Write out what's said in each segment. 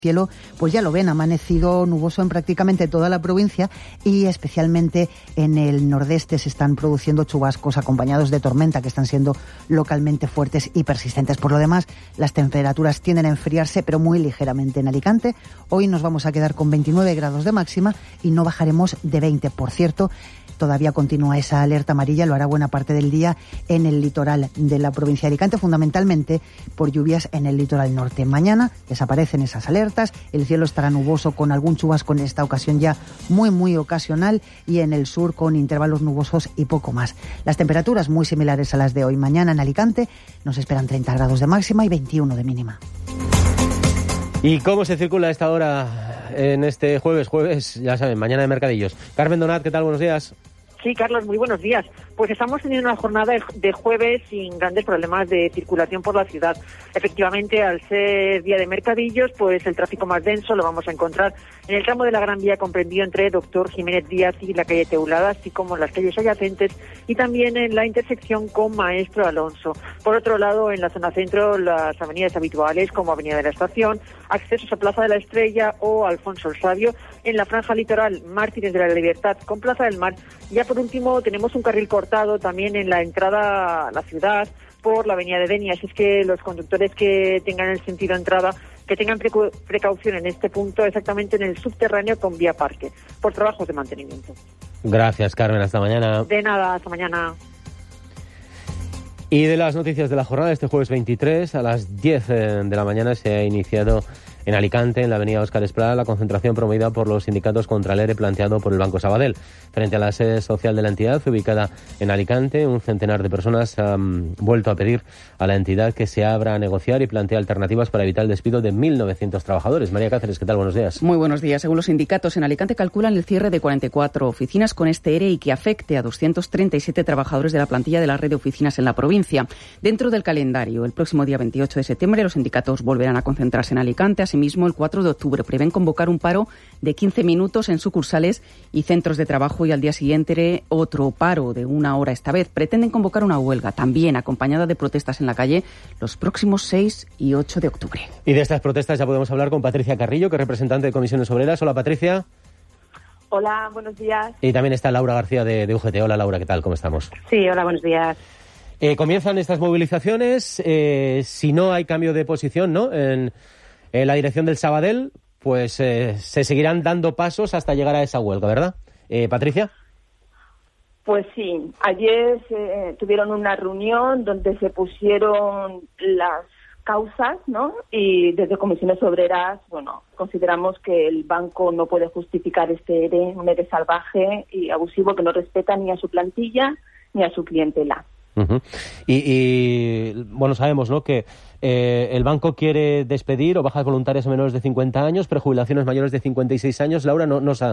cielo, pues ya lo ven, ha amanecido nuboso en prácticamente toda la provincia y especialmente en el nordeste se están produciendo chubascos acompañados de tormenta que están siendo localmente fuertes y persistentes. Por lo demás, las temperaturas tienden a enfriarse, pero muy ligeramente en Alicante. Hoy nos vamos a quedar con 29 grados de máxima y no bajaremos de 20. Por cierto, todavía continúa esa alerta amarilla, lo hará buena parte del día en el litoral de la provincia de Alicante, fundamentalmente por lluvias en el litoral norte. Mañana desaparecen esas alertas, el cielo estará nuboso con algún chubasco en esta ocasión ya muy ocasional y en el sur con intervalos nubosos y poco más. Las temperaturas muy similares a las de hoy. Mañana en Alicante nos esperan 30 grados de máxima y 21 de mínima. ¿Y cómo se circula a esta hora en este jueves, ya saben, mañana de mercadillos? Carmen Donat, ¿qué tal? Buenos días. Sí, Carlos, muy buenos días. Pues estamos teniendo una jornada de jueves sin grandes problemas de circulación por la ciudad. Efectivamente, al ser día de mercadillos, pues el tráfico más denso lo vamos a encontrar en el tramo de la Gran Vía comprendido entre Doctor Jiménez Díaz y la calle Teulada, así como en las calles adyacentes y también en la intersección con Maestro Alonso. Por otro lado, en la zona centro, las avenidas habituales como Avenida de la Estación, accesos a Plaza de la Estrella o Alfonso el Sabio. En la franja litoral, Mártires de la Libertad con Plaza del Mar. Ya por último, tenemos un carril cortado también en la entrada a la ciudad por la avenida de Denia. Así es que los conductores que tengan el sentido entrada, que tengan precaución en este punto, exactamente en el subterráneo con vía parque, por trabajos de mantenimiento. Gracias, Carmen. Hasta mañana. De nada, hasta mañana. Y de las noticias de la jornada, este jueves 23 a las 10 de la mañana se ha iniciado en Alicante, en la avenida Óscar Esplá, la concentración promovida por los sindicatos contra el ERE planteado por el Banco Sabadell. Frente a la sede social de la entidad, ubicada en Alicante, un centenar de personas han vuelto a pedir a la entidad que se abra a negociar y plantee alternativas para evitar el despido de 1.900 trabajadores. María Cáceres, ¿qué tal? Buenos días. Muy buenos días. Según los sindicatos, en Alicante calculan el cierre de 44 oficinas con este ERE y que afecte a 237 trabajadores de la plantilla de la red de oficinas en la provincia. Dentro del calendario, el próximo día 28 de septiembre, los sindicatos volverán a concentrarse en Alicante. Asimismo, el 4 de octubre prevén convocar un paro de 15 minutos en sucursales y centros de trabajo y al día siguiente otro paro de 1 hora esta vez. Pretenden convocar una huelga también acompañada de protestas en la calle los próximos 6 y 8 de octubre. Y de estas protestas ya podemos hablar con Patricia Carrillo, que es representante de Comisiones Obreras. Hola, Patricia. Hola, buenos días. Y también está Laura García de UGT. Hola, Laura, ¿qué tal? ¿Cómo estamos? Sí, hola, buenos días. Comienzan estas movilizaciones. Si no hay cambio de posición, ¿no?, en la dirección del Sabadell, pues se seguirán dando pasos hasta llegar a esa huelga, ¿verdad? Patricia. Pues sí, ayer tuvieron una reunión donde se pusieron las causas, ¿no? Y desde Comisiones Obreras, bueno, consideramos que el banco no puede justificar un ERE salvaje y abusivo que no respeta ni a su plantilla ni a su clientela. Uh-huh. Y bueno, sabemos, ¿no?, que el banco quiere despedir o bajas voluntarias a menores de 50 años, prejubilaciones mayores de 56 años. Laura,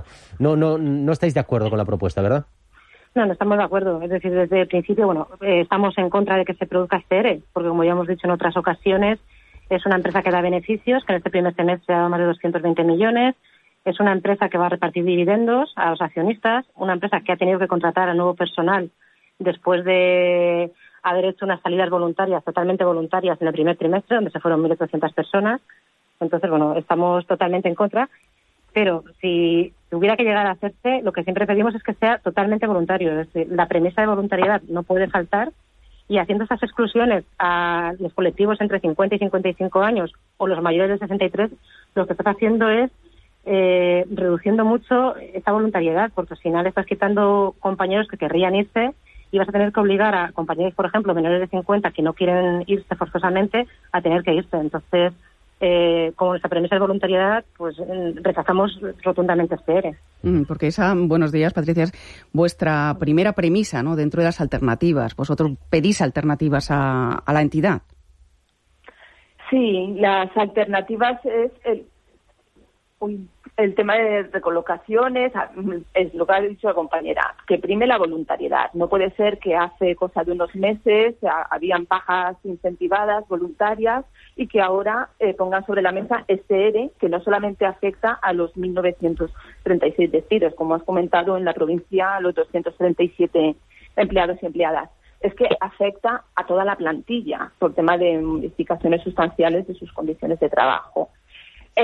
no estáis de acuerdo con la propuesta, ¿verdad? No estamos de acuerdo. Es decir, desde el principio, estamos en contra de que se produzca este ERE, porque como ya hemos dicho en otras ocasiones, es una empresa que da beneficios, que en este primer semestre ha dado más de 220 millones, es una empresa que va a repartir dividendos a los accionistas, una empresa que ha tenido que contratar a nuevo personal después de haber hecho unas salidas voluntarias, totalmente voluntarias, en el primer trimestre, donde se fueron 1.800 personas. Entonces, estamos totalmente en contra. Pero si tuviera que llegar a hacerse, lo que siempre pedimos es que sea totalmente voluntario. Es decir, la premisa de voluntariedad no puede faltar, y haciendo estas exclusiones a los colectivos entre 50 y 55 años o los mayores de 63, lo que estás haciendo es reduciendo mucho esa voluntariedad, porque al final estás quitando compañeros que querrían irse y vas a tener que obligar a compañeros, por ejemplo, menores de 50 que no quieren irse forzosamente a tener que irse. Entonces, con esta premisa de voluntariedad, pues rechazamos rotundamente este ERE. Porque esa, buenos días, Patricia, es vuestra primera premisa, ¿no?, dentro de las alternativas. Vosotros pedís alternativas a la entidad. Sí, las alternativas es el tema de recolocaciones, es lo que ha dicho la compañera, que prime la voluntariedad. No puede ser que hace cosa de unos meses habían bajas incentivadas, voluntarias, y que ahora pongan sobre la mesa este ERE, que no solamente afecta a los 1.936 despidos, como has comentado, en la provincia a los 237 empleados y empleadas. Es que afecta a toda la plantilla por tema de modificaciones sustanciales de sus condiciones de trabajo.